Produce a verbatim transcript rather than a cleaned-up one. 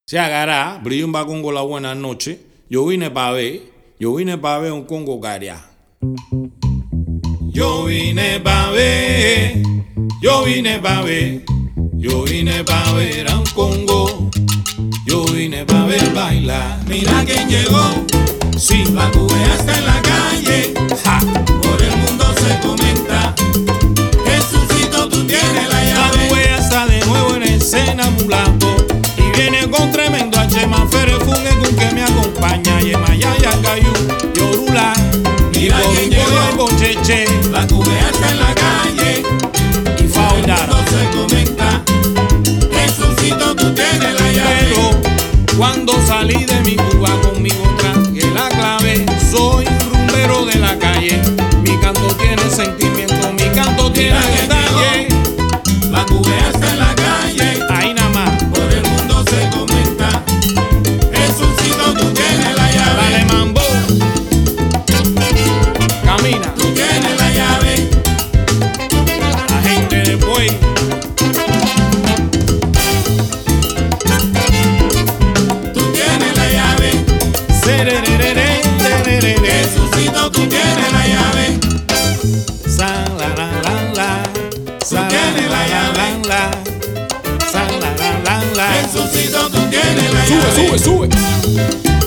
Se agarra, Brillimba Congo la buena noche. Yo vine pa' ver, yo vine pa' ver un Congo caria. Yo vine pa' ver, yo vine pa' ver, yo vine pa' ver a un Congo. Yo vine pa' ver bailar. Mira quién llegó, Sí, la cubea está en la calle. ja. Por el mundo se comenta, Jesucito, tú tienes la La llave. wea está de nuevo en escena mulando. Y viene con tremendo H. Fere Funge con que me acompaña. Yema Yaya Cayu, Yorula. Mira quién llegó, Cheche. la cubea está en la calle. Y Por el Faudara. mundo se comenta, Jesucito, tú tienes la llave. Pero cuando salí de mi Cuba conmigo traje la clave. Soy rumbero de la calle. Mi canto tiene sentimiento, mi canto tiene Mira quién detalle. llegó, la cubea está en la calle. Ahí nada más. Por el mundo se comenta, Jesucito, tú tienes la Dale llave. mambo. Camina. Tú tienes la llave. La gente de Buey. Tú tienes la llave. Serererere, sererere. Jesucito, tú tienes la llave. Sa la la la la. Sa tienes la llave. la la. Sa la la la la. Jesucito, tú tienes la Sube, llave. sube, sube.